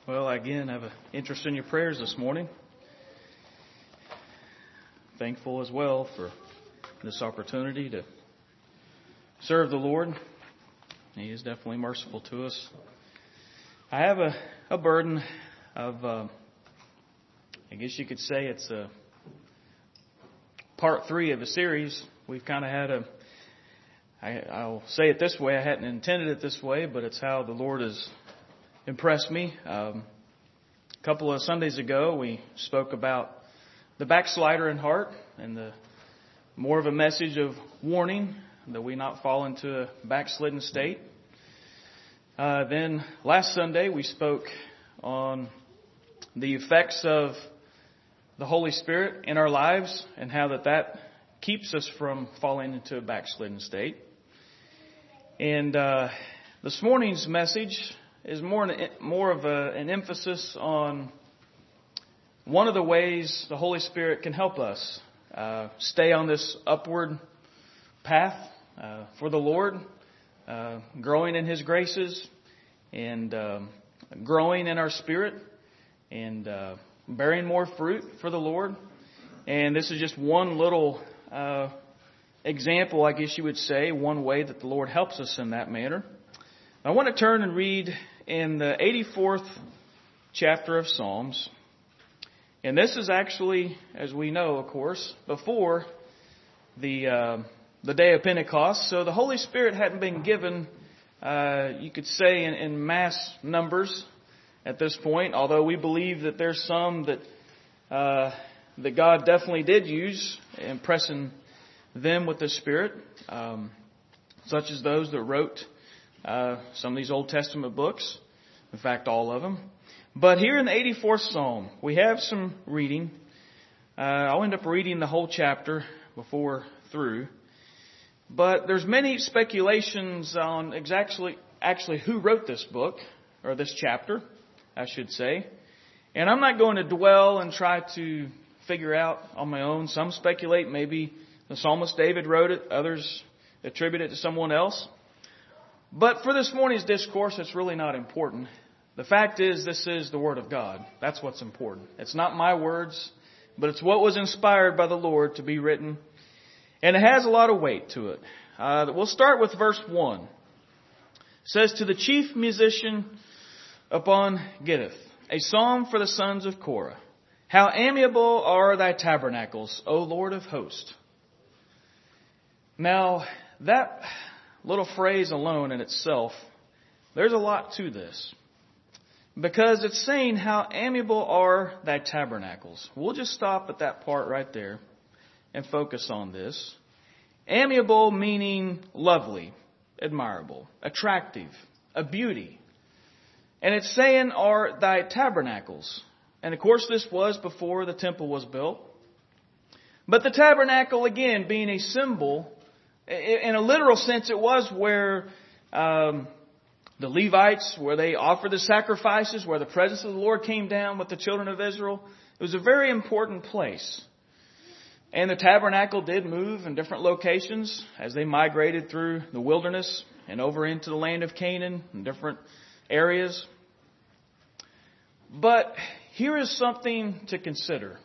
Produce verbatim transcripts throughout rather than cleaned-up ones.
Well, again, I have an interest in your prayers this morning. Thankful as well for this opportunity to serve the Lord. He is definitely merciful to us. I have a, a burden of, uh, I guess you could say it's a part three of a series. We've kind of had a, I, I'll say it this way, I hadn't intended it this way, but it's how the Lord has impressed me. Um, a couple of Sundays ago, we spoke about the backslider in heart and the more of a message of warning that we not fall into a backslidden state. Uh, then last Sunday, we spoke on the effects of the Holy Spirit in our lives and how that that keeps us from falling into a backslidden state. And uh, this morning's message is more an, more of a, an emphasis on one of the ways the Holy Spirit can help us uh, stay on this upward path uh, for the Lord, uh, growing in His graces and um, growing in our spirit and uh, bearing more fruit for the Lord. And this is just one little uh, example, I guess you would say, one way that the Lord helps us in that manner. I want to turn and read in the eighty-fourth chapter of Psalms. And this is actually, as we know, of course, before the uh, the day of Pentecost. So the Holy Spirit hadn't been given, uh, you could say, in, in mass numbers at this point. Although we believe that there's some that uh, that God definitely did use, impressing them with the Spirit, um, such as those that wrote uh, some of these Old Testament books. In fact, all of them. But here in the eighty-fourth Psalm, we have some reading. Uh, I'll end up reading the whole chapter before through. But there's many speculations on exactly actually who wrote this book, or this chapter, I should say. And I'm not going to dwell and try to figure out on my own. Some speculate maybe the psalmist David wrote it. Others attribute it to someone else. But for this morning's discourse, it's really not important. The fact is, this is the Word of God. That's what's important. It's not my words, but it's what was inspired by the Lord to be written. And it has a lot of weight to it. Uh, we'll start with verse one. It says, "To the chief musician upon Gittith, a psalm for the sons of Korah. How amiable are thy tabernacles, O Lord of hosts." Now, that little phrase alone in itself, there's a lot to this. Because it's saying, how amiable are thy tabernacles. We'll just stop at that part right there and focus on this. Amiable meaning lovely, admirable, attractive, a beauty. And it's saying, are thy tabernacles. And of course this was before the temple was built. But the tabernacle, again, being a symbol, in a literal sense, it was where um, the Levites, where they offered the sacrifices, where the presence of the Lord came down with the children of Israel. It was a very important place. And the tabernacle did move in different locations as they migrated through the wilderness and over into the land of Canaan in different areas. But here is something to consider.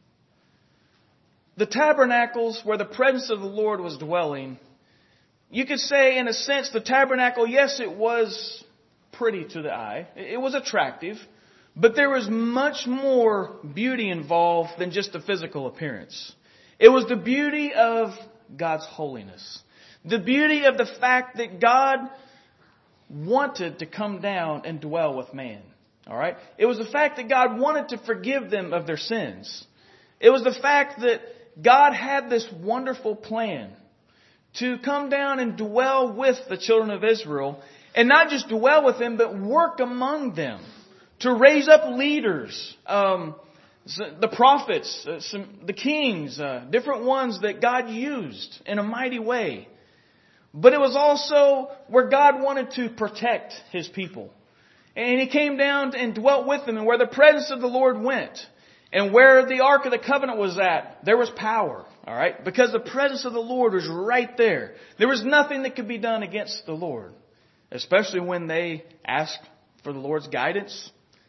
The tabernacles where the presence of the Lord was dwelling, you could say in a sense the tabernacle, yes, it was pretty to the eye. It was attractive. But there was much more beauty involved than just the physical appearance. It was the beauty of God's holiness. The beauty of the fact that God wanted to come down and dwell with man. All right? It was the fact that God wanted to forgive them of their sins. It was the fact that God had this wonderful plan to come down and dwell with the children of Israel. And not just dwell with them, but work among them. To raise up leaders, um, the prophets, uh, some, the kings, uh, different ones that God used in a mighty way. But it was also where God wanted to protect His people. And He came down and dwelt with them. And where the presence of the Lord went, and where the Ark of the Covenant was at, there was power. All right? Because the presence of the Lord was right there. There was nothing that could be done against the Lord. Especially when they asked for the Lord's guidance.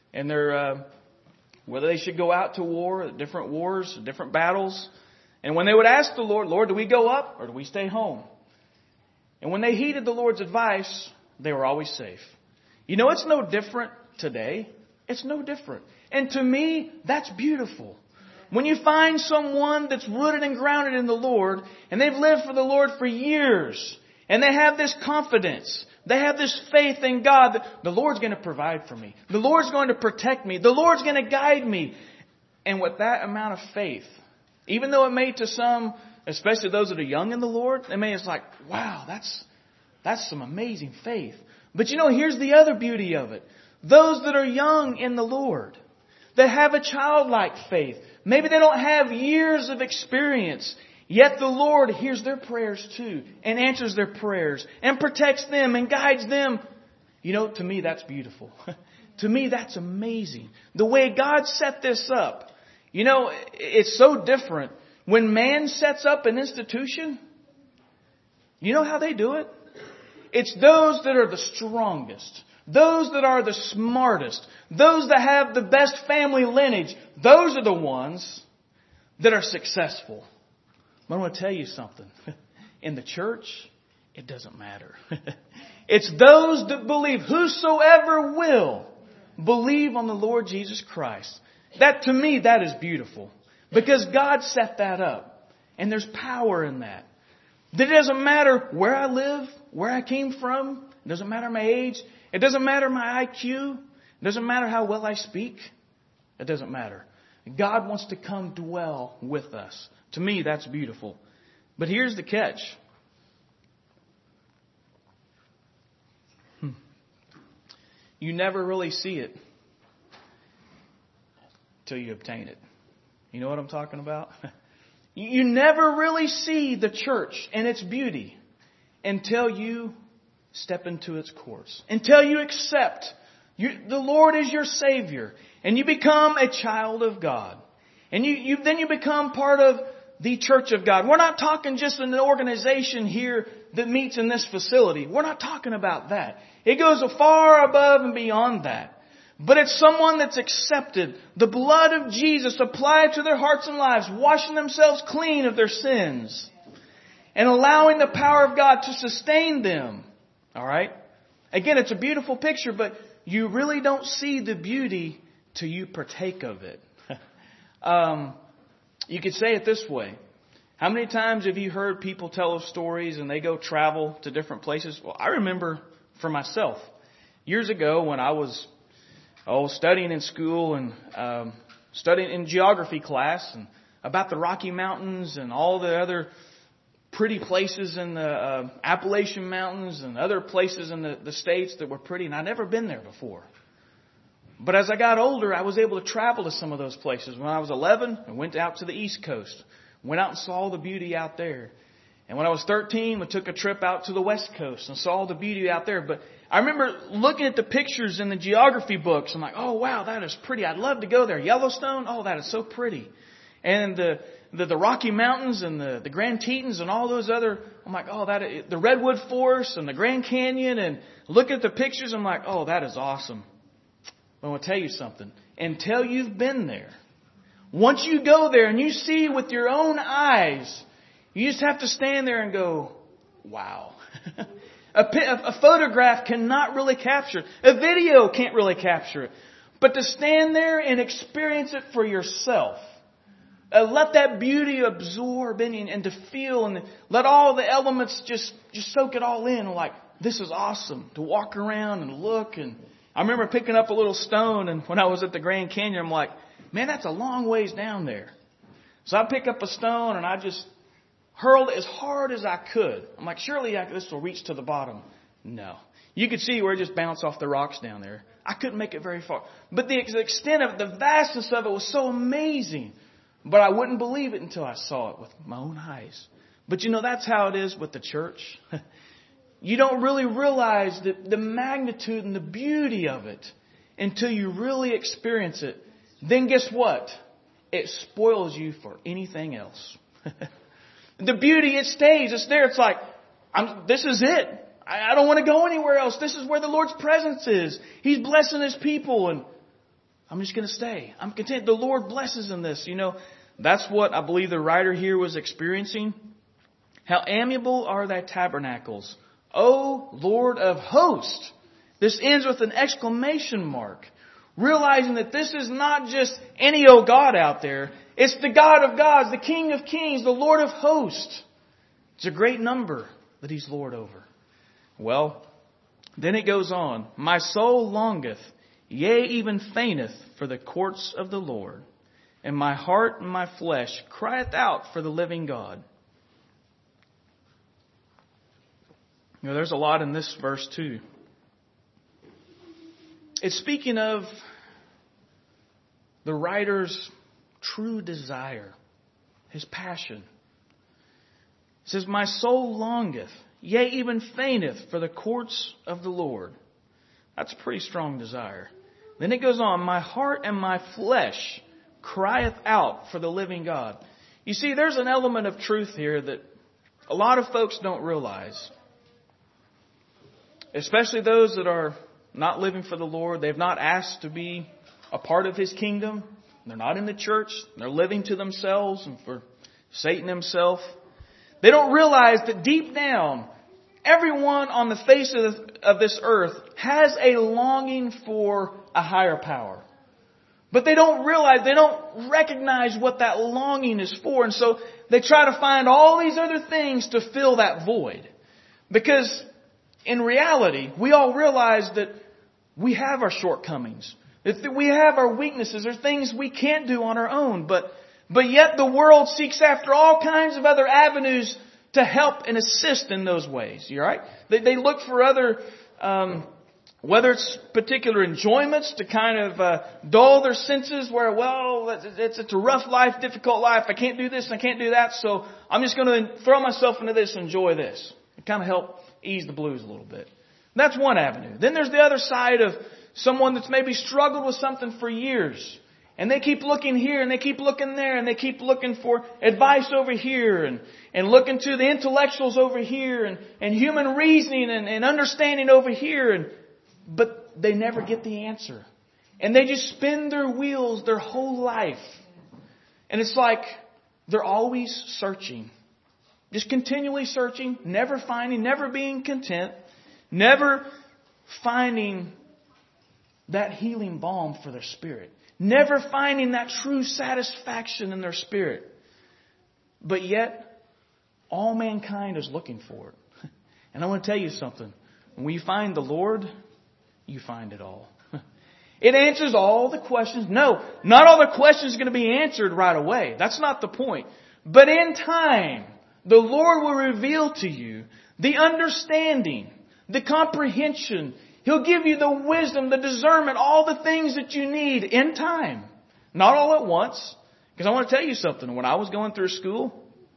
and they're uh, whether they should go out to war, different wars, different battles. And when they would ask the Lord, Lord, do we go up or do we stay home? And when they heeded the Lord's advice, they were always safe. You know, it's no different today. It's no different. And to me, that's beautiful. When you find someone that's rooted and grounded in the Lord, and they've lived for the Lord for years, and they have this confidence, they have this faith in God that the Lord's going to provide for me. The Lord's going to protect me. The Lord's going to guide me. And with that amount of faith, even though it may to some, especially those that are young in the Lord, they may it's like, wow, that's that's some amazing faith. But you know, here's the other beauty of it. Those that are young in the Lord, that have a childlike faith, maybe they don't have years of experience, yet the Lord hears their prayers too, and answers their prayers, and protects them, and guides them. You know, to me, that's beautiful. To me, that's amazing. The way God set this up. You know, it's so different. When man sets up an institution, you know how they do it? It's those that are the strongest, those that are the smartest, those that have the best family lineage. Those are the ones that are successful. But I want to tell you something. In the church, it doesn't matter. It's those that believe, whosoever will believe on the Lord Jesus Christ. That, to me, that is beautiful. Because God set that up. And there's power in that. That it doesn't matter where I live, where I came from. It doesn't matter my age. It doesn't matter my I Q. It doesn't matter how well I speak. It doesn't matter. God wants to come dwell with us. To me, that's beautiful. But here's the catch. Hmm. You never really see it till you obtain it. You know what I'm talking about? You never really see the church and its beauty until you step into its courts. Until you accept you, the Lord is your Savior. And you become a child of God. And you, you then you become part of the church of God. We're not talking just an organization here that meets in this facility. We're not talking about that. It goes far above and beyond that. But it's someone that's accepted the blood of Jesus applied to their hearts and lives, washing themselves clean of their sins, and allowing the power of God to sustain them. All right? Again, it's a beautiful picture, but you really don't see the beauty till you partake of it. um, you could say it this way. How many times have you heard people tell of stories and they go travel to different places? Well, I remember for myself, years ago when I was Oh, studying in school and um, studying in geography class and about the Rocky Mountains and all the other pretty places in the uh, Appalachian Mountains and other places in the, the States that were pretty. And I'd never been there before. But as I got older, I was able to travel to some of those places. When I was eleven, I went out to the East Coast. Went out and saw the beauty out there. And when I was thirteen, we took a trip out to the West Coast and saw the beauty out there. But I remember looking at the pictures in the geography books. I'm like, oh, wow, that is pretty. I'd love to go there. Yellowstone, oh, that is so pretty. And the the, the Rocky Mountains and the, the Grand Tetons and all those other, I'm like, oh, that is, the Redwood Forest and the Grand Canyon. And look at the pictures. I'm like, oh, that is awesome. But I want to tell you something. Until you've been there, once you go there and you see with your own eyes, you just have to stand there and go, wow. a, a photograph cannot really capture it. A video can't really capture it. But to stand there and experience it for yourself, uh, let that beauty absorb in you and to feel and let all the elements just, just soak it all in. Like, this is awesome. To walk around and look. And I remember picking up a little stone, and when I was at the Grand Canyon, I'm like, man, that's a long ways down there. So I pick up a stone and I just hurled it as hard as I could. I'm like, surely I, this will reach to the bottom. No. You could see where it just bounced off the rocks down there. I couldn't make it very far. But the extent of it, the vastness of it was so amazing. But I wouldn't believe it until I saw it with my own eyes. But you know, that's how it is with the church. You don't really realize the, the magnitude and the beauty of it until you really experience it. Then guess what? It spoils you for anything else. The beauty, it stays. It's there. It's like, I'm, this is it. I, I don't want to go anywhere else. This is where the Lord's presence is. He's blessing His people. And I'm just going to stay. I'm content. The Lord blesses in this. You know, that's what I believe the writer here was experiencing. How amiable are thy tabernacles, O Lord of hosts. This ends with an exclamation mark. Realizing that this is not just any old God out there. It's the God of gods, the King of kings, the Lord of hosts. It's a great number that He's Lord over. Well, then it goes on. My soul longeth, yea, even fainteth for the courts of the Lord. And my heart and my flesh crieth out for the living God. You know, there's a lot in this verse too. It's speaking of the writer's true desire, his passion. It says, my soul longeth, yea, even fainteth for the courts of the Lord. That's a pretty strong desire. Then it goes on, my heart and my flesh crieth out for the living God. You see, there's an element of truth here that a lot of folks don't realize. Especially those that are not living for the Lord. They've not asked to be a part of His kingdom. They're not in the church. They're living to themselves and for Satan himself. They don't realize that deep down, everyone on the face of, of this earth has a longing for a higher power. But they don't realize, they don't recognize what that longing is for. And so they try to find all these other things to fill that void. Because in reality, we all realize that we have our shortcomings. That we have our weaknesses. There's things we can't do on our own. But, but yet the world seeks after all kinds of other avenues to help and assist in those ways. You right? They, they look for other, um, whether it's particular enjoyments to kind of uh, dull their senses where, well, it's, it's a rough life, difficult life. I can't do this and I can't do that. So I'm just going to throw myself into this and enjoy this. It kind of help ease the blues a little bit. That's one avenue. Then there's the other side of someone that's maybe struggled with something for years. And they keep looking here and they keep looking there and they keep looking for advice over here and, and looking to the intellectuals over here and, and human reasoning and, and understanding over here. And, but they never get the answer. And they just spin their wheels their whole life. And it's like they're always searching. Just continually searching, never finding, never being content, never finding that healing balm for their spirit. Never finding that true satisfaction in their spirit. But yet, all mankind is looking for it. And I want to tell you something. When you find the Lord, you find it all. It answers all the questions. No, not all the questions are going to be answered right away. That's not the point. But in time, the Lord will reveal to you the understanding, the comprehension. He'll give you the wisdom, the discernment, all the things that you need in time. Not all at once. Because I want to tell you something. When I was going through school,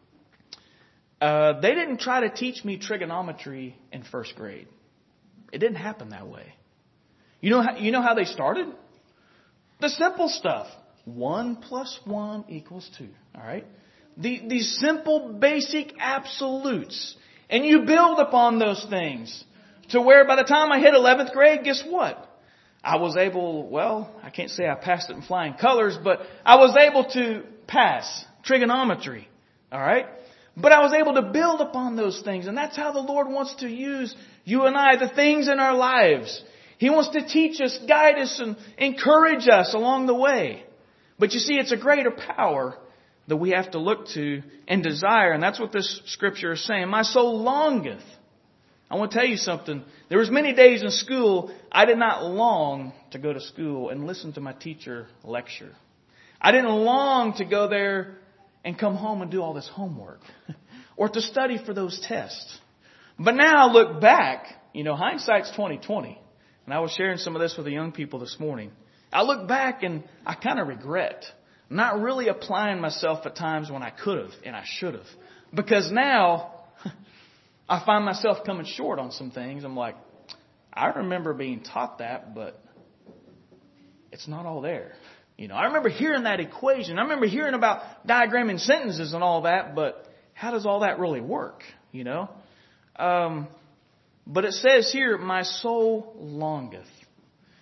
uh, they didn't try to teach me trigonometry in first grade. It didn't happen that way. You know how, you know how they started? The simple stuff. One plus one equals two. All right? The, these simple, basic absolutes. And you build upon those things. To where by the time I hit eleventh grade, guess what? I was able, well, I can't say I passed it in flying colors, but I was able to pass trigonometry. All right? But I was able to build upon those things. And that's how the Lord wants to use you and I, the things in our lives. He wants to teach us, guide us, and encourage us along the way. But you see, it's a greater power that we have to look to and desire. And that's what this scripture is saying. My soul longeth. I want to tell you something. There was many days in school I did not long to go to school and listen to my teacher lecture. I didn't long to go there and come home and do all this homework or to study for those tests. But now I look back, you know, hindsight's twenty twenty. And I was sharing some of this with the young people this morning. I look back and I kind of regret not really applying myself at times when I could have and I should have. Because now I find myself coming short on some things. I'm like, I remember being taught that, but it's not all there. You know, I remember hearing that equation. I remember hearing about diagramming sentences and all that, but how does all that really work? You know? Um, but it says here, my soul longeth.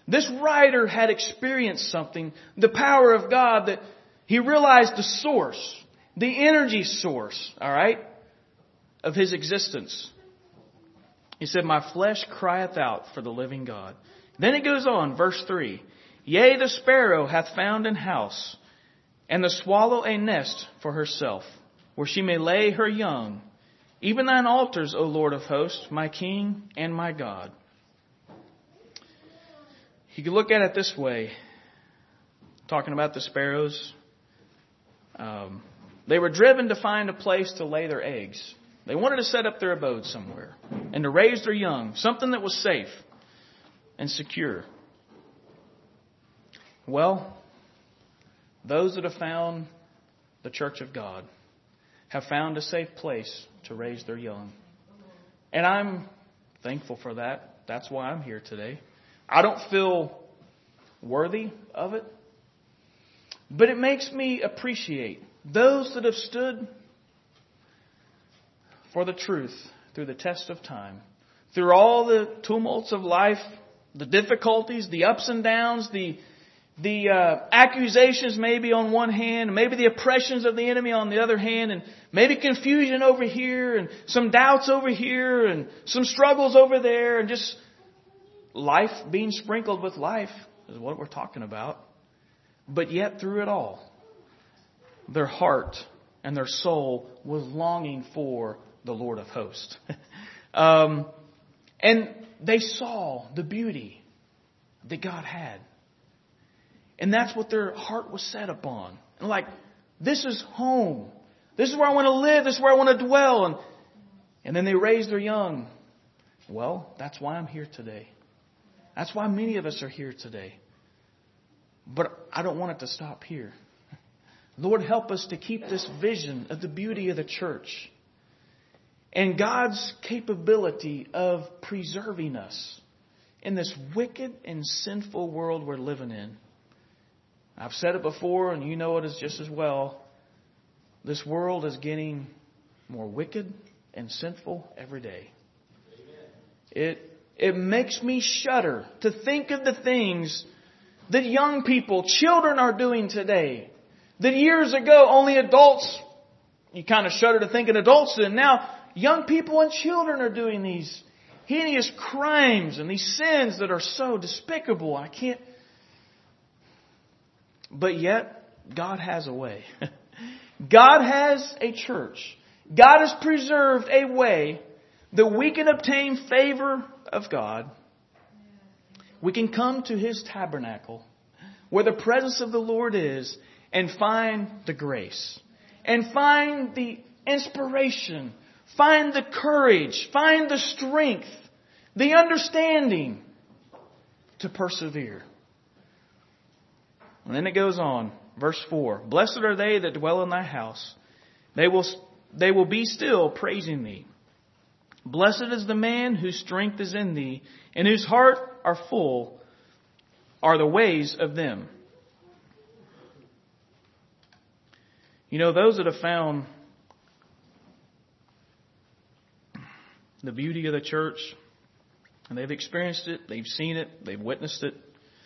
This writer had experienced something, the power of God, that he realized the source, the energy source, all right, of his existence. He said, my flesh crieth out for the living God. Then it goes on, verse three. Yea, the sparrow hath found an house, and the swallow a nest for herself, where she may lay her young. Even thine altars, O Lord of hosts, my King and my God. You can look at it this way, talking about the sparrows. Um, they were driven to find a place to lay their eggs. They wanted to set up their abode somewhere and to raise their young, something that was safe and secure. Well, those that have found the church of God have found a safe place to raise their young. And I'm thankful for that. That's why I'm here today. I don't feel worthy of it, but it makes me appreciate those that have stood for the truth through the test of time, through all the tumults of life, the difficulties, the ups and downs, the the uh, accusations maybe on one hand, maybe the oppressions of the enemy on the other hand, and maybe confusion over here, and some doubts over here, and some struggles over there, and just life being sprinkled with life is what we're talking about. But yet through it all, their heart and their soul was longing for the Lord of hosts. um, and they saw the beauty that God had. And that's what their heart was set upon. And like, this is home. This is where I want to live. This is where I want to dwell. And, and then they raised their young. Well, that's why I'm here today. That's why many of us are here today. But I don't want it to stop here. Lord, help us to keep this vision of the beauty of the church and God's capability of preserving us in this wicked and sinful world we're living in. I've said it before, and you know it as just as well. This world is getting more wicked and sinful every day. It, it makes me shudder to think of the things that young people, children are doing today. That years ago only adults, you kind of shudder to think an adults did. Now young people and children are doing these hideous crimes and these sins that are so despicable. I can't. But yet, God has a way. God has a church. God has preserved a way that we can obtain favor of God. We can come to His tabernacle where the presence of the Lord is and find the grace. And find the inspiration. Find the courage. Find the strength. The understanding to persevere. And then it goes on, verse four. Blessed are they that dwell in thy house. They will, they will be still praising thee. Blessed is the man whose strength is in thee, and whose heart are full are the ways of them. You know, those that have found the beauty of the church, and they've experienced it, they've seen it, they've witnessed it.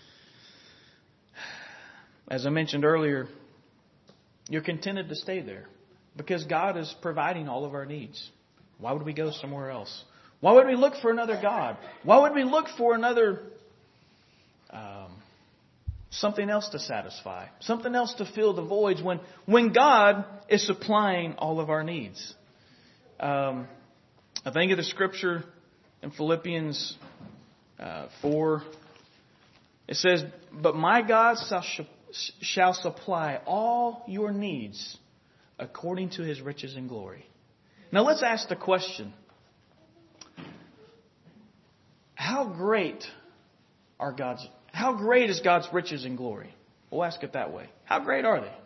As I mentioned earlier, you're contented to stay there because God is providing all of our needs. Why would we go somewhere else? Why would we look for another God? Why would we look for another um, something else to satisfy, something else to fill the voids when when God is supplying all of our needs? Um, I think of the scripture in Philippians uh, four. It says, "But my God shall." shall supply all your needs according to His riches and glory. Now let's ask the question. How great are God's, how great is God's riches and glory? We'll ask it that way. How great are they?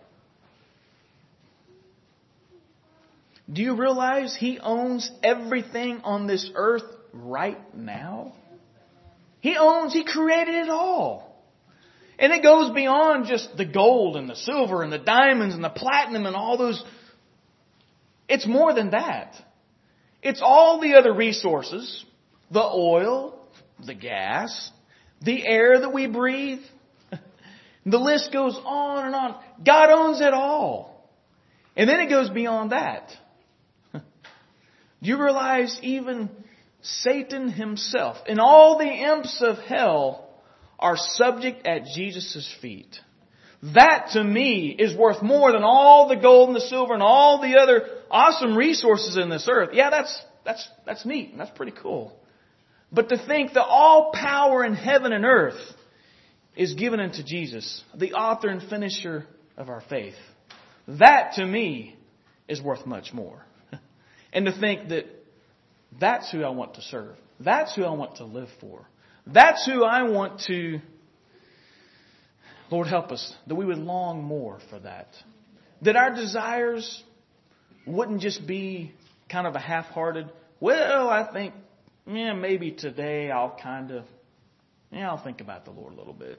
Do you realize He owns everything on this earth right now? He owns, He created it all. And it goes beyond just the gold and the silver and the diamonds and the platinum and all those. It's more than that. It's all the other resources, the oil, the gas, the air that we breathe. The list goes on and on. God owns it all. And then it goes beyond that. Do you realize even Satan himself and all the imps of hell are subject at Jesus' feet? That to me is worth more than all the gold and the silver and all the other awesome resources in this earth. Yeah, that's, that's, that's neat and that's pretty cool. But to think that all power in heaven and earth is given unto Jesus, the author and finisher of our faith. That to me is worth much more. And to think that that's who I want to serve. That's who I want to live for. That's who I want to, Lord help us, that we would long more for that. That our desires wouldn't just be kind of a half-hearted, well, I think, yeah, maybe today I'll kind of, yeah, I'll think about the Lord a little bit.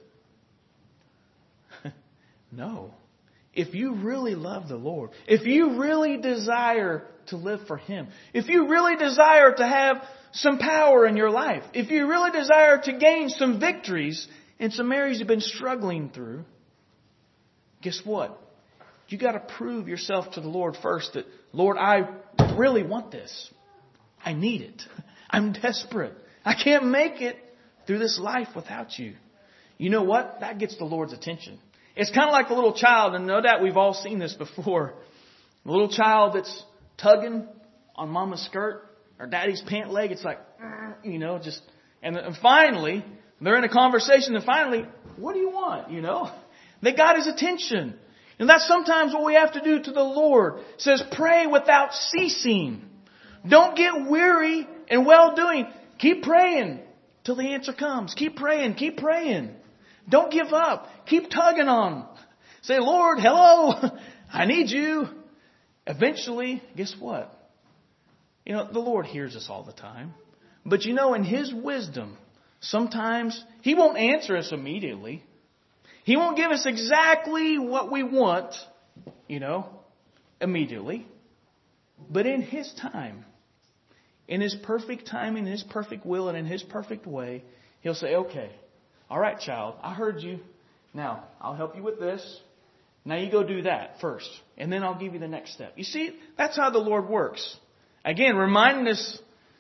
No. If you really love the Lord, if you really desire to live for Him, if you really desire to have some power in your life, if you really desire to gain some victories in some areas you've been struggling through, guess what? You got to prove yourself to the Lord first that, Lord, I really want this. I need it. I'm desperate. I can't make it through this life without you. You know what? That gets the Lord's attention. It's kind of like the little child, and no doubt we've all seen this before. The little child that's tugging on mama's skirt or daddy's pant leg. It's like, you know, just, and finally, they're in a conversation, and finally, what do you want? You know, they got his attention. And that's sometimes what we have to do to the Lord. It says, pray without ceasing. Don't get weary in well-doing. Keep praying till the answer comes. Keep praying. Keep praying. Don't give up. Keep tugging on. Say, Lord, hello. I need you. Eventually, guess what? You know, the Lord hears us all the time. But you know, in His wisdom, sometimes He won't answer us immediately. He won't give us exactly what we want, you know, immediately. But in His time, in His perfect timing, in His perfect will, and in His perfect way, He'll say, okay, all right, child, I heard you. Now, I'll help you with this. Now you go do that first, and then I'll give you the next step. You see, that's how the Lord works. Again, reminding us,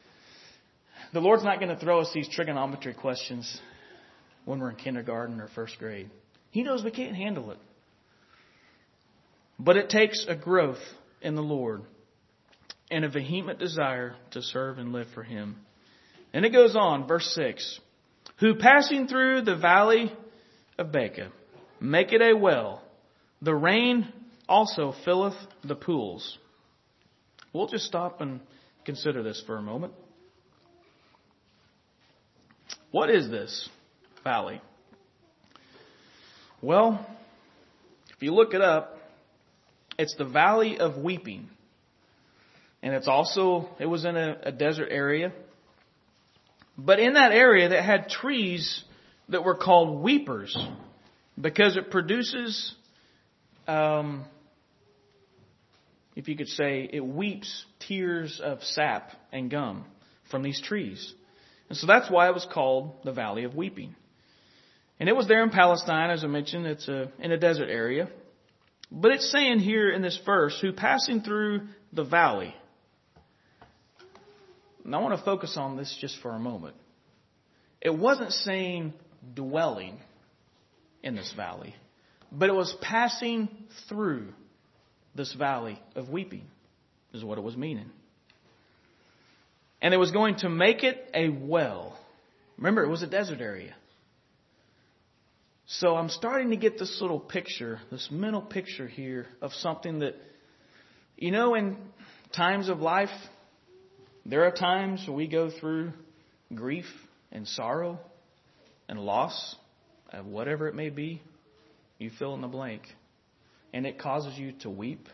the Lord's not going to throw us these trigonometry questions when we're in kindergarten or first grade. He knows we can't handle it. But it takes a growth in the Lord and a vehement desire to serve and live for Him. And it goes on, verse six. Who passing through the valley of Baca, make it a well. The rain also filleth the pools. We'll just stop and consider this for a moment. What is this valley? Well, if you look it up, it's the Valley of Weeping. And it's also, it was in a, a desert area. But in that area that had trees that were called weepers because it produces, um, if you could say, it weeps tears of sap and gum from these trees. And so that's why it was called the Valley of Weeping. And it was there in Palestine, as I mentioned. It's a, in a desert area. But it's saying here in this verse, who passing through the valley. And I want to focus on this just for a moment. It wasn't saying dwelling in this valley, but it was passing through this valley of weeping, is what it was meaning. And it was going to make it a well. Remember, it was a desert area. So I'm starting to get this little picture, this mental picture here of something that, you know, in times of life, there are times when we go through grief and sorrow and loss of whatever it may be. You fill in the blank. And it causes you to weep.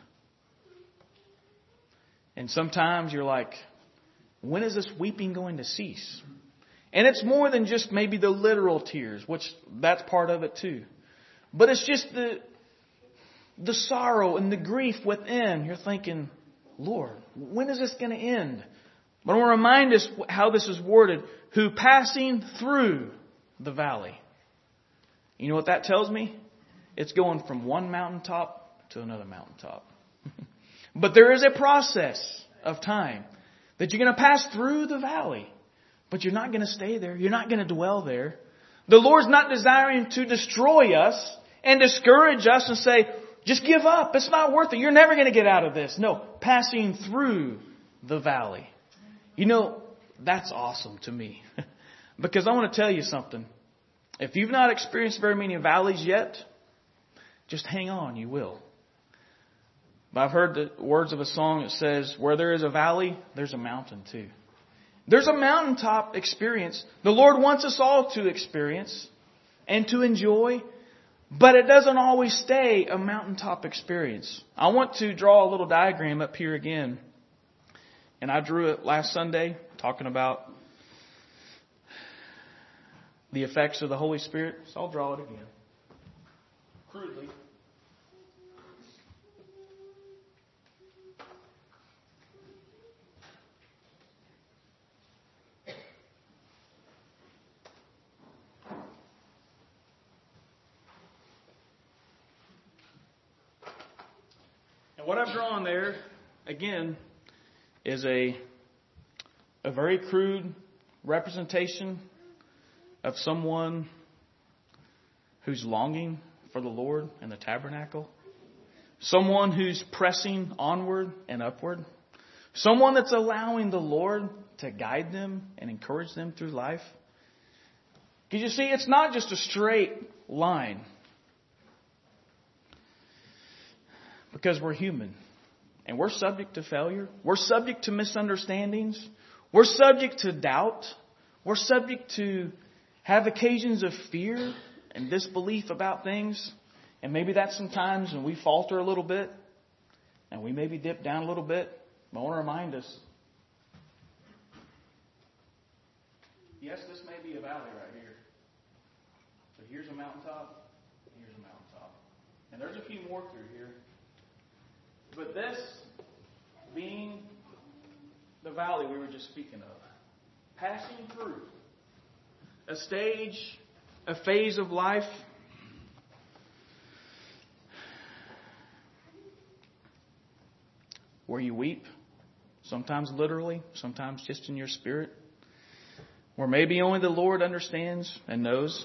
And sometimes you're like, when is this weeping going to cease? And it's more than just maybe the literal tears, which that's part of it too. But it's just the the sorrow and the grief within. You're thinking, Lord, when is this going to end? But I want to remind us how this is worded. Who passing through the valley. You know what that tells me? It's going from one mountaintop to another mountaintop. But there is a process of time that you're going to pass through the valley. But you're not going to stay there. You're not going to dwell there. The Lord's not desiring to destroy us and discourage us and say, just give up. It's not worth it. You're never going to get out of this. No, passing through the valley. You know, that's awesome to me. Because I want to tell you something. If you've not experienced very many valleys yet, just hang on, you will. But I've heard the words of a song that says, where there is a valley, there's a mountain too. There's a mountaintop experience. The Lord wants us all to experience and to enjoy, but it doesn't always stay a mountaintop experience. I want to draw a little diagram up here again. And I drew it last Sunday talking about the effects of the Holy Spirit. So I'll draw it again. Crudely. And what I've drawn there, again, is a, a very crude representation of someone who's longing for the Lord and the tabernacle. Someone who's pressing onward and upward. Someone that's allowing the Lord to guide them and encourage them through life. Because you see, it's not just a straight line. Because we're human. And we're subject to failure. We're subject to misunderstandings. We're subject to doubt. We're subject to have occasions of fear and disbelief about things. And maybe that's sometimes when we falter a little bit. And we maybe dip down a little bit. But I want to remind us. Yes, this may be a valley right here. But here's a mountaintop. Here's a mountaintop. And there's a few more through here. But this being the valley we were just speaking of. Passing through a stage, a phase of life where you weep, sometimes literally, sometimes just in your spirit, where maybe only the Lord understands and knows.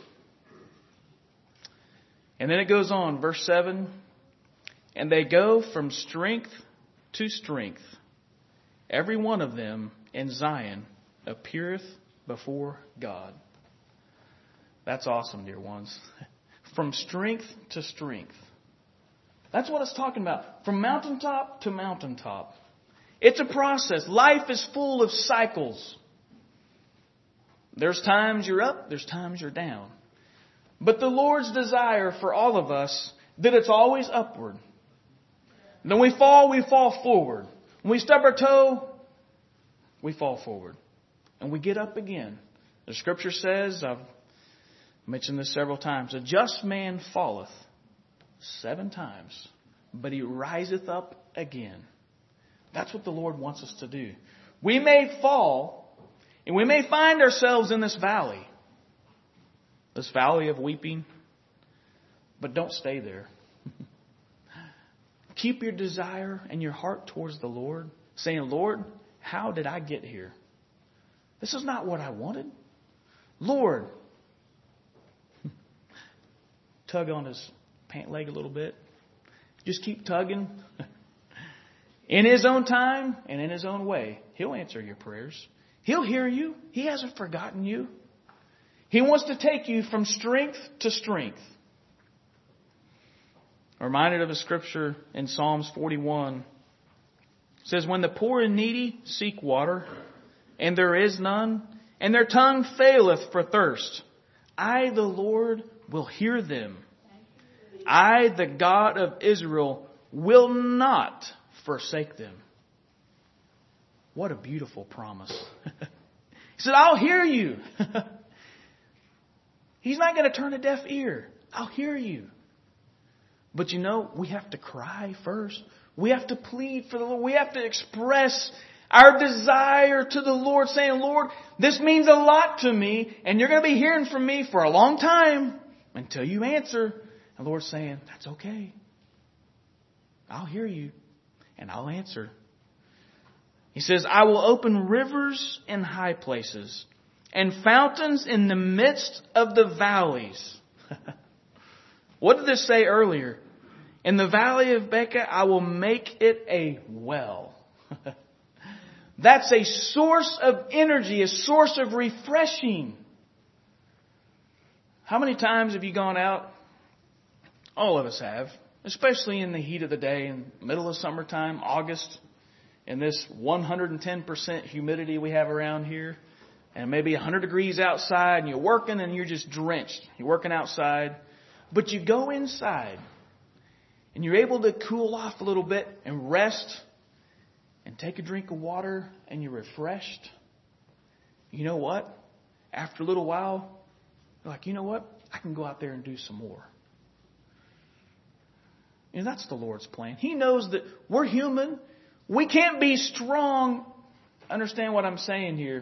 And then it goes on, verse seven, and they go from strength to strength. Every one of them in Zion appeareth before God. That's awesome, dear ones. From strength to strength. That's what it's talking about. From mountaintop to mountaintop. It's a process. Life is full of cycles. There's times you're up, there's times you're down. But the Lord's desire for all of us, that it's always upward. When we fall, we fall forward. When we stub our toe, we fall forward. And we get up again. The scripture says, I've mentioned this several times, a just man falleth seven times, but he riseth up again. That's what the Lord wants us to do. We may fall, and we may find ourselves in this valley. This valley of weeping. But don't stay there. Keep your desire and your heart towards the Lord, saying, Lord, how did I get here? This is not what I wanted. Lord, tug on his pant leg a little bit. Just keep tugging. In His own time and in His own way, He'll answer your prayers. He'll hear you. He hasn't forgotten you. He wants to take you from strength to strength. I'm reminded of a scripture in Psalms forty-one. It says, when the poor and needy seek water, and there is none, and their tongue faileth for thirst, I, the Lord, will hear them. I, the God of Israel, will not forsake them. What a beautiful promise. He said, I'll hear you. He's not going to turn a deaf ear. I'll hear you. But you know, we have to cry first. We have to plead for the Lord. We have to express Our desire to the Lord, saying, Lord, this means a lot to me, and you're going to be hearing from me for a long time until you answer. And the Lord's saying, that's okay. I'll hear you, and I'll answer. He says, I will open rivers in high places and fountains in the midst of the valleys. What did this say earlier? In the valley of Baca, I will make it a well. That's a source of energy, a source of refreshing. How many times have you gone out? All of us have, especially in the heat of the day, in the middle of summertime, August, in this one hundred ten percent humidity we have around here, and maybe one hundred degrees outside, and you're working and you're just drenched. You're working outside, but you go inside, and you're able to cool off a little bit and rest and take a drink of water, and you're refreshed. You know what? After a little while, you're like, you know what? I can go out there and do some more. And that's the Lord's plan. He knows that we're human. We can't be strong. Understand what I'm saying here.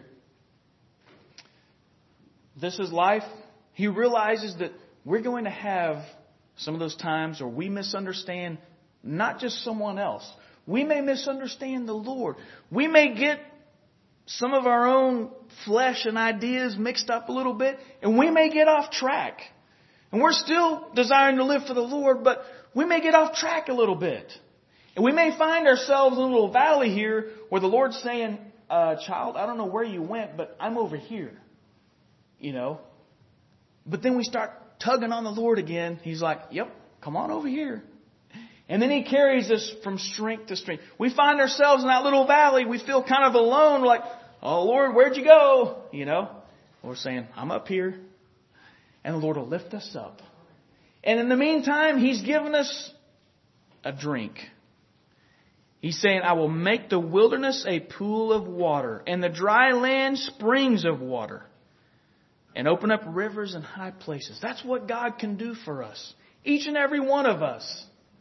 This is life. He realizes that we're going to have some of those times where we misunderstand not just someone else. We may misunderstand the Lord. We may get some of our own flesh and ideas mixed up a little bit, and we may get off track. And we're still desiring to live for the Lord, but we may get off track a little bit. And we may find ourselves in a little valley here where the Lord's saying, uh, child, I don't know where you went, but I'm over here. You know. But then we start tugging on the Lord again. He's like, yep, come on over here. And then He carries us from strength to strength. We find ourselves in that little valley. We feel kind of alone. We're like, oh, Lord, where'd you go? You know. We're saying, I'm up here. And the Lord will lift us up. And in the meantime, He's given us a drink. He's saying, I will make the wilderness a pool of water and the dry land springs of water and open up rivers in high places. That's what God can do for us. Each and every one of us.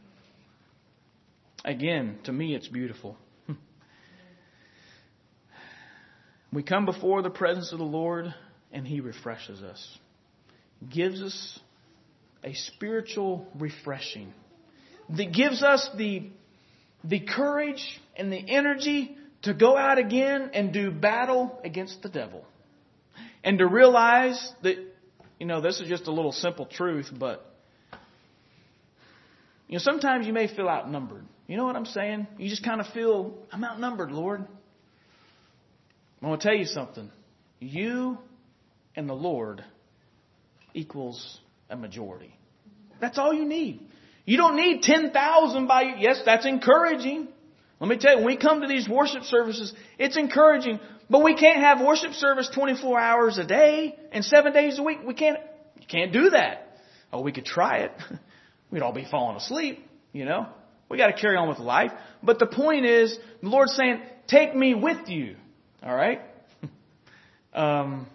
Again, to me, it's beautiful. We come before the presence of the Lord and He refreshes us. Gives us a spiritual refreshing. That gives us the, the courage and the energy to go out again and do battle against the devil. And to realize that, you know, this is just a little simple truth, but, you know, sometimes you may feel outnumbered. You know what I'm saying? You just kind of feel, I'm outnumbered, Lord. I want to tell you something. You and the Lord equals a majority. That's all you need. You don't need ten thousand by you. Yes, that's encouraging. Let me tell you, when we come to these worship services, it's encouraging. But we can't have worship service twenty-four hours a day and seven days a week. We can't, you can't do that. Oh, we could try it. We'd all be falling asleep, you know. We got to carry on with life. But the point is, the Lord's saying, take me with you. All right? um,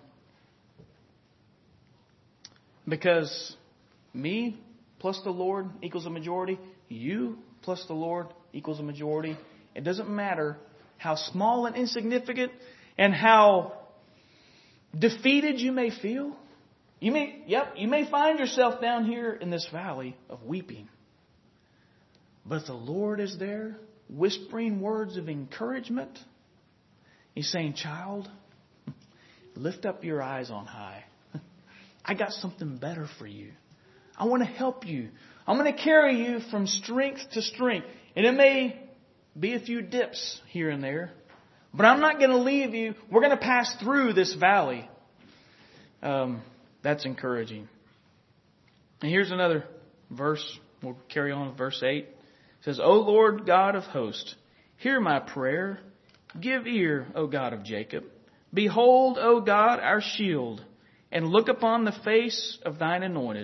because me plus the Lord equals a majority. You plus the Lord equals a majority. It doesn't matter how small and insignificant and how defeated you may feel. You may, yep, you may find yourself down here in this valley of weeping. But the Lord is there whispering words of encouragement. He's saying, child, lift up your eyes on high. I got something better for you. I want to help you. I'm going to carry you from strength to strength. And it may be a few dips here and there. But I'm not going to leave you. We're going to pass through this valley. Um, that's encouraging. And here's another verse. We'll carry on with verse eight. It says, O Lord God of hosts, hear my prayer. Give ear, O God of Jacob. Behold, O God, our shield, and look upon the face of thine anointed.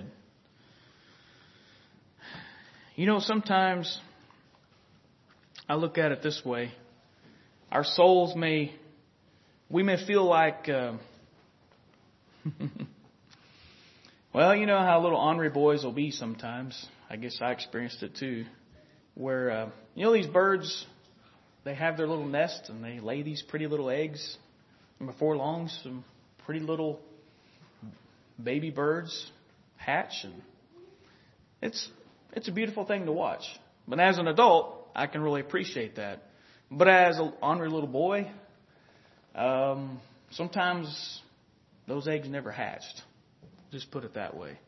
You know, sometimes I look at it this way. Our souls may, we may feel like, uh, well, you know how little ornery boys will be sometimes. I guess I experienced it too. Where, uh, you know, these birds, they have their little nest and they lay these pretty little eggs. And before long, some pretty little baby birds hatch. And it's, it's a beautiful thing to watch. But as an adult, I can really appreciate that. But as an ornery little boy, um, sometimes those eggs never hatched. Just put it that way.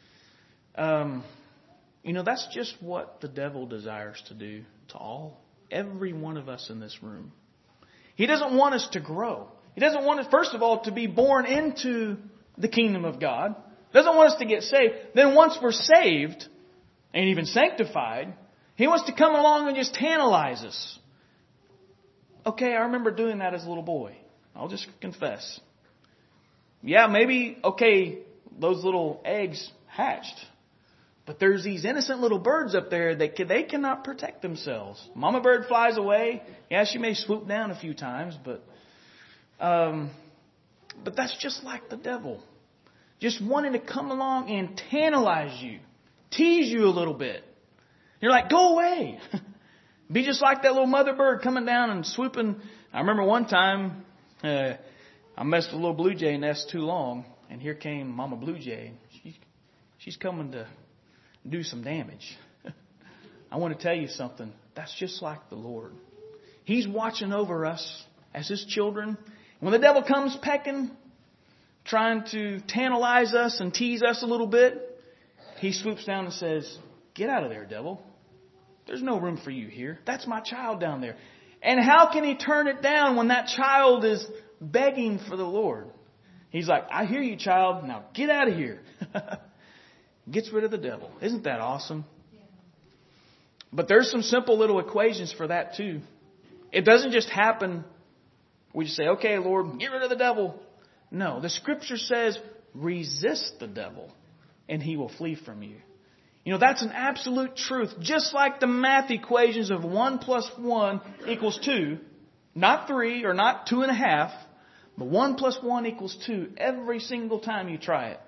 Um, you know, that's just what the devil desires to do to all, every one of us in this room. He doesn't want us to grow. He doesn't want us, first of all, to be born into the kingdom of God. He doesn't want us to get saved. Then once we're saved and even sanctified, he wants to come along and just tantalize us. Okay, I remember doing that as a little boy. I'll just confess. Yeah, maybe, okay, those little eggs hatched. But there's these innocent little birds up there that can, they cannot protect themselves. Mama bird flies away. Yeah, she may swoop down a few times, but um, but that's just like the devil. Just wanting to come along and tantalize you, tease you a little bit. You're like, go away. Be just like that little mother bird coming down and swooping. I remember one time uh, I messed with a little blue jay nest too long, and here came Mama Blue Jay. She, she's coming to do some damage. I want to tell you something. That's just like the Lord. He's watching over us as His children. When the devil comes pecking, trying to tantalize us and tease us a little bit, he swoops down and says, get out of there, devil. There's no room for you here. That's my child down there. And how can he turn it down when that child is begging for the Lord? He's like, I hear you, child. Now get out of here. Gets rid of the devil. Isn't that awesome? Yeah. But there's some simple little equations for that too. It doesn't just happen. We just say, okay, Lord, get rid of the devil. No, the scripture says, resist the devil and he will flee from you. You know, that's an absolute truth. Just like the math equations of one plus one equals two, not three or not two and a half, but one plus one equals two every single time you try it.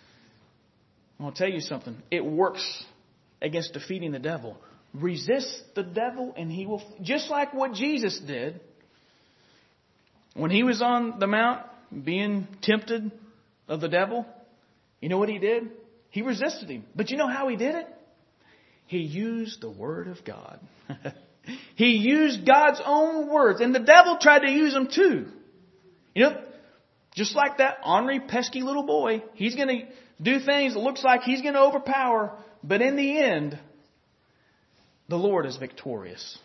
I'm going to tell you something. It works against defeating the devil. Resist the devil and he will, just like what Jesus did. When he was on the mount being tempted of the devil, you know what he did? He resisted him. But you know how he did it? He used the word of God. He used God's own words. And the devil tried to use them too. You know, just like that ornery, pesky little boy, he's going to do things that looks like he's going to overpower. But in the end, the Lord is victorious.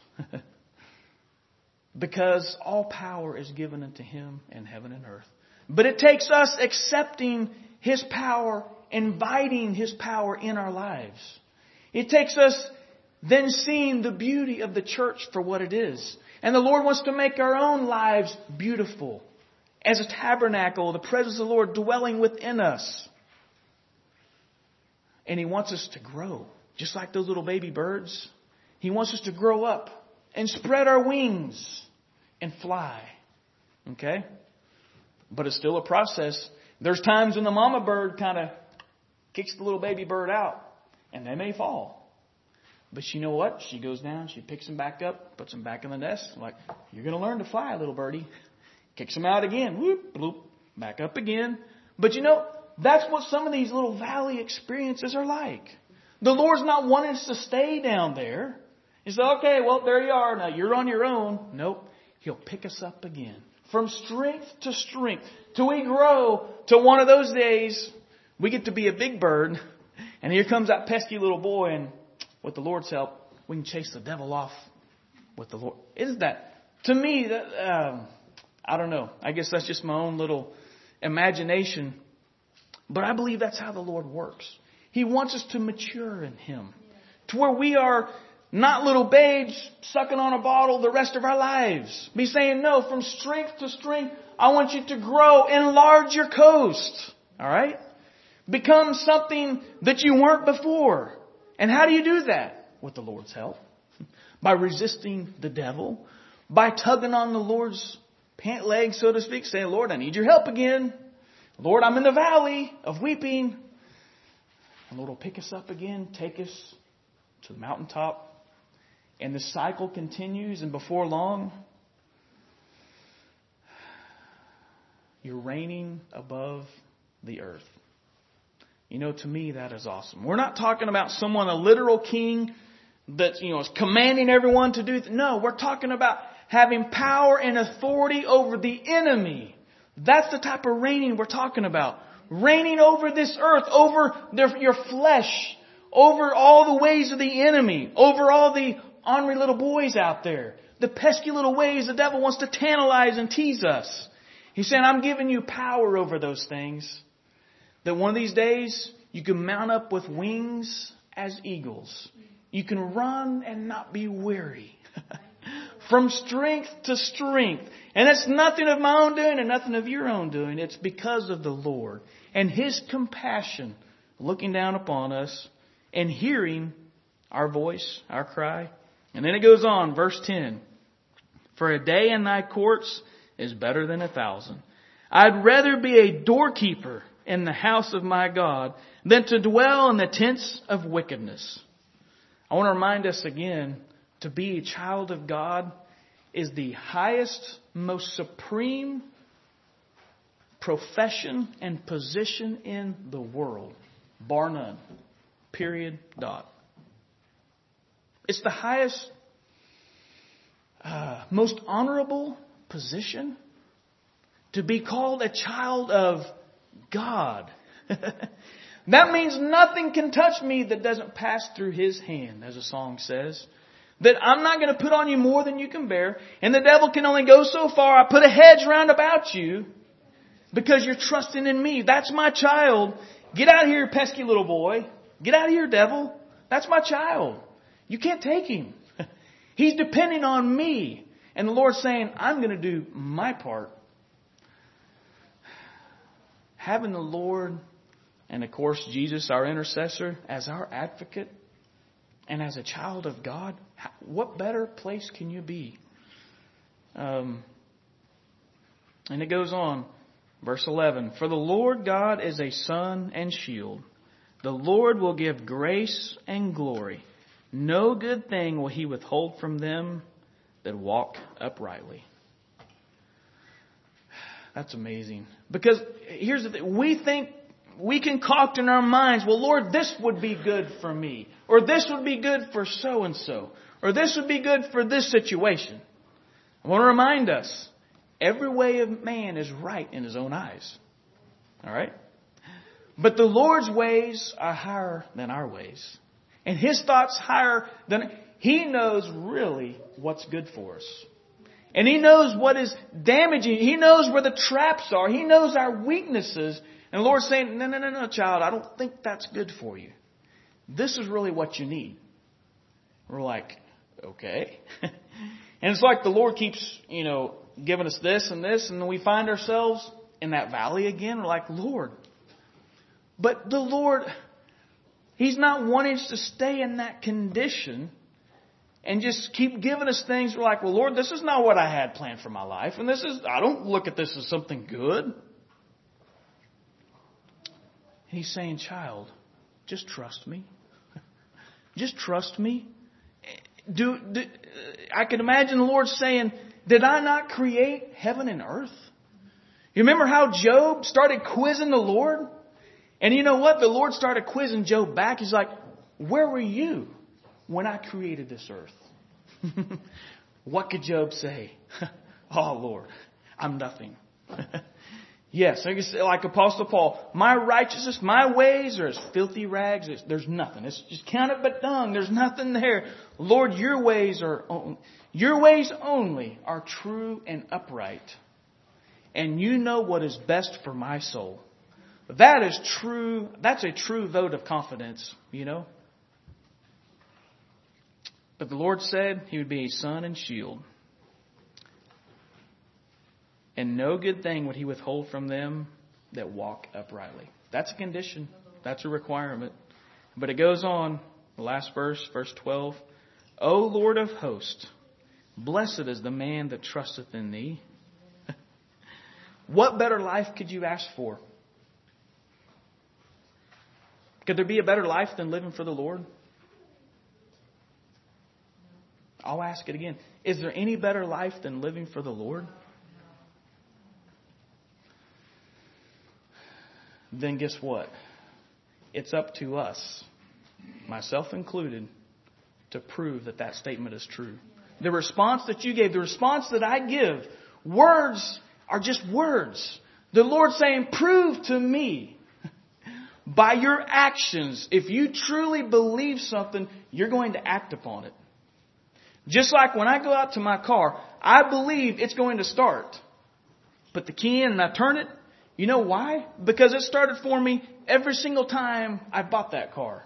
Because all power is given unto Him in heaven and earth. But it takes us accepting His power, inviting His power in our lives. It takes us then seeing the beauty of the church for what it is. And the Lord wants to make our own lives beautiful. As a tabernacle, the presence of the Lord dwelling within us. And He wants us to grow. Just like those little baby birds. He wants us to grow up and spread our wings and fly. Okay? But it's still a process. There's times when the mama bird kind of kicks the little baby bird out. And they may fall. But you know what? She goes down, she picks them back up, puts them back in the nest. Like, you're going to learn to fly, little birdie. Kicks them out again. Whoop, bloop, back up again. But you know, that's what some of these little valley experiences are like. The Lord's not wanting us to stay down there. He said, okay, well, there you are. Now you're on your own. Nope. He'll pick us up again. From strength to strength. Till we grow to one of those days, we get to be a big bird. And here comes that pesky little boy. And with the Lord's help, we can chase the devil off with the Lord. Isn't that, to me, that, um, I don't know. I guess that's just my own little imagination. But I believe that's how the Lord works. He wants us to mature in Him. To where we are not little babes sucking on a bottle the rest of our lives. Be saying, no, from strength to strength, I want you to grow, enlarge your coast. All right? Become something that you weren't before. And how do you do that? With the Lord's help. By resisting the devil. By tugging on the Lord's pant leg, so to speak. Saying, Lord, I need your help again. Lord, I'm in the valley of weeping. And the Lord will pick us up again, take us to the mountaintop, And the cycle continues, and before long, you're reigning above the earth. You know, to me, that is awesome. We're not talking about someone, a literal king that, you know, is commanding everyone to do. Th- no, we're talking about having power and authority over the enemy. That's the type of reigning we're talking about. Reigning over this earth, over their, your flesh, over all the ways of the enemy, over all the ornery little boys out there, the pesky little ways the devil wants to tantalize and tease us. He's saying, I'm giving you power over those things. That one of these days, you can mount up with wings as eagles. You can run and not be weary. From strength to strength. And it's nothing of my own doing and nothing of your own doing. It's because of the Lord and His compassion looking down upon us and hearing our voice, our cry. And then it goes on, verse ten. For a day in thy courts is better than a thousand. I'd rather be a doorkeeper in the house of my God than to dwell in the tents of wickedness. I want to remind us again, to be a child of God is the highest, most supreme profession and position in the world. Bar none. Period. Dot. It's the highest, uh, most honorable position to be called a child of God. That means nothing can touch me that doesn't pass through His hand, as a song says. That I'm not going to put on you more than you can bear. And the devil can only go so far. I put a hedge round about you because you're trusting in me. That's my child. Get out of here, pesky little boy. Get out of here, devil. That's my child. You can't take him. He's depending on me. And the Lord's saying, I'm going to do my part. Having the Lord and, of course, Jesus, our intercessor, as our advocate and as a child of God, what better place can you be? Um, and it goes on, verse eleven. For the Lord God is a sun and shield. The Lord will give grace and glory. No good thing will He withhold from them that walk uprightly. That's amazing. Because here's the thing. We think, we concoct in our minds, well, Lord, this would be good for me. Or this would be good for so-and-so. Or this would be good for this situation. I want to remind us, every way of man is right in his own eyes. All right? But the Lord's ways are higher than our ways. And His thoughts higher than... He knows really what's good for us. And He knows what is damaging. He knows where the traps are. He knows our weaknesses. And the Lord's saying, no, no, no, no, child, I don't think that's good for you. This is really what you need. We're like, okay. And it's like the Lord keeps, you know, giving us this and this. And then we find ourselves in that valley again. We're like, Lord. But the Lord, He's not wanting us to stay in that condition and just keep giving us things. We're like, well, Lord, this is not what I had planned for my life. And this is, I don't look at this as something good. He's saying, child, just trust me. Just trust me. Do, do I can imagine the Lord saying, did I not create heaven and earth? You remember how Job started quizzing the Lord? And you know what? The Lord started quizzing Job back. He's like, where were you when I created this earth? What could Job say? Oh, Lord, I'm nothing. Yes, like Apostle Paul, my righteousness, my ways are as filthy rags. There's nothing. It's just counted but dung. There's nothing there. Lord, your ways are your ways only are true and upright. And you know what is best for my soul. That is true. That's a true vote of confidence, you know. But the Lord said He would be a sun and shield. And no good thing would He withhold from them that walk uprightly. That's a condition. That's a requirement. But it goes on, the last verse, verse twelve. O Lord of hosts, blessed is the man that trusteth in Thee. What better life could you ask for? Could there be a better life than living for the Lord? I'll ask it again. Is there any better life than living for the Lord? Then guess what? It's up to us, myself included, to prove that that statement is true. The response that you gave, the response that I give, words are just words. The Lord saying, prove to me by your actions. If you truly believe something, you're going to act upon it. Just like when I go out to my car, I believe it's going to start. Put the key in and I turn it. You know why? Because it started for me every single time I bought that car.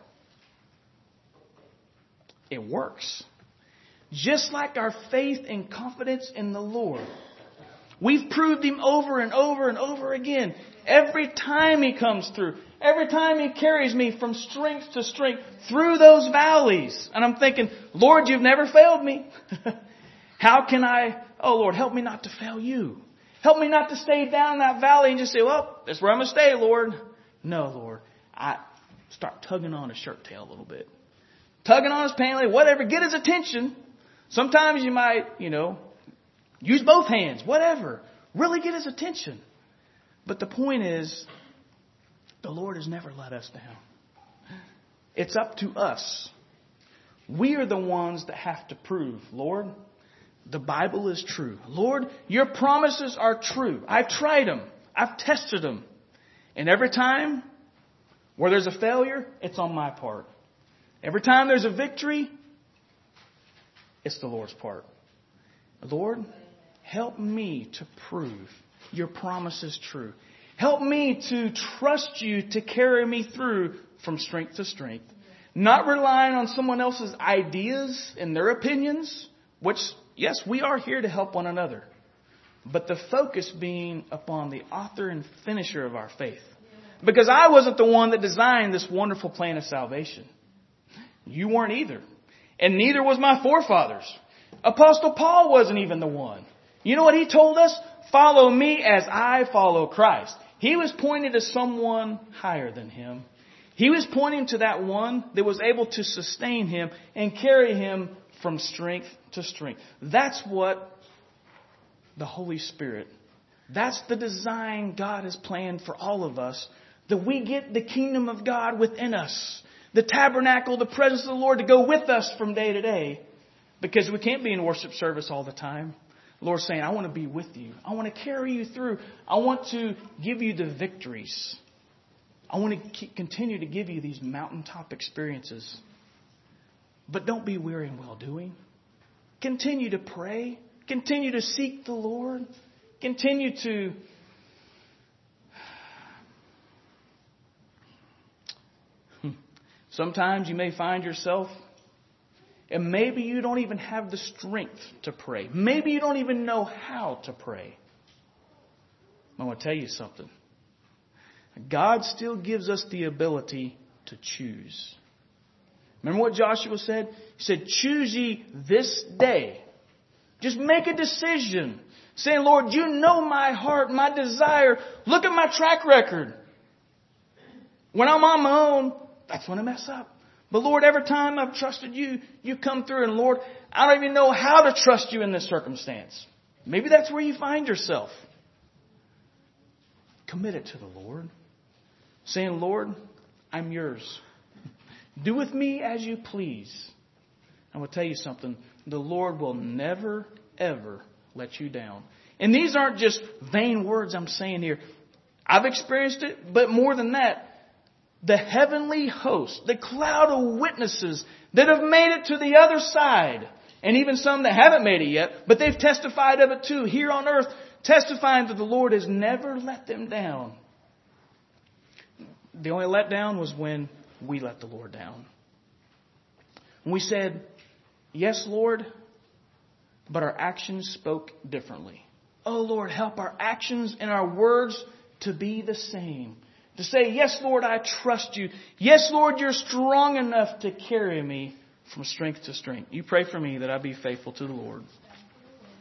It works. Just like our faith and confidence in the Lord. We've proved Him over and over and over again. Every time He comes through. Every time He carries me from strength to strength through those valleys. And I'm thinking, Lord, you've never failed me. How can I, oh Lord, help me not to fail you. Help me not to stay down in that valley and just say, well, that's where I'm going to stay, Lord. No, Lord. I start tugging on his shirt tail a little bit. Tugging on his pant leg, whatever, get his attention. Sometimes you might, you know, use both hands, whatever. Really get his attention. But the point is, the Lord has never let us down. It's up to us. We are the ones that have to prove, Lord, the Bible is true. Lord, your promises are true. I've tried them. I've tested them. And every time where there's a failure, it's on my part. Every time there's a victory, it's the Lord's part. Lord, help me to prove your promise is true. Help me to trust you to carry me through from strength to strength. Not relying on someone else's ideas and their opinions, which, yes, we are here to help one another. But the focus being upon the author and finisher of our faith. Because I wasn't the one that designed this wonderful plan of salvation. You weren't either. And neither was my forefathers. Apostle Paul wasn't even the one. You know what he told us? Follow me as I follow Christ. He was pointing to someone higher than him. He was pointing to that one that was able to sustain him and carry him from strength to strength. That's what the Holy Spirit, that's the design God has planned for all of us. That we get the kingdom of God within us. The tabernacle, the presence of the Lord to go with us from day to day. Because we can't be in worship service all the time. The Lord's saying, I want to be with you. I want to carry you through. I want to give you the victories. I want to keep, continue to give you these mountaintop experiences. But don't be weary in well-doing. Continue to pray. Continue to seek the Lord. Continue to sometimes you may find yourself, and maybe you don't even have the strength to pray. Maybe you don't even know how to pray. I want to tell you something. God still gives us the ability to choose. Remember what Joshua said? He said, choose ye this day. Just make a decision. Saying, Lord, you know my heart, my desire. Look at my track record. When I'm on my own, that's when I mess up. But Lord, every time I've trusted you, you come through. And Lord, I don't even know how to trust you in this circumstance. Maybe that's where you find yourself. Commit it to the Lord. Saying, Lord, I'm yours. Do with me as you please. I will tell you something. The Lord will never, ever let you down. And these aren't just vain words I'm saying here. I've experienced it, but more than that, the heavenly host, the cloud of witnesses that have made it to the other side, and even some that haven't made it yet, but they've testified of it too, here on earth, testifying that the Lord has never let them down. The only letdown was when we let the Lord down. When we said, yes, Lord, but our actions spoke differently. Oh, Lord, help our actions and our words to be the same. To say, yes, Lord, I trust you. Yes, Lord, you're strong enough to carry me from strength to strength. You pray for me that I be faithful to the Lord.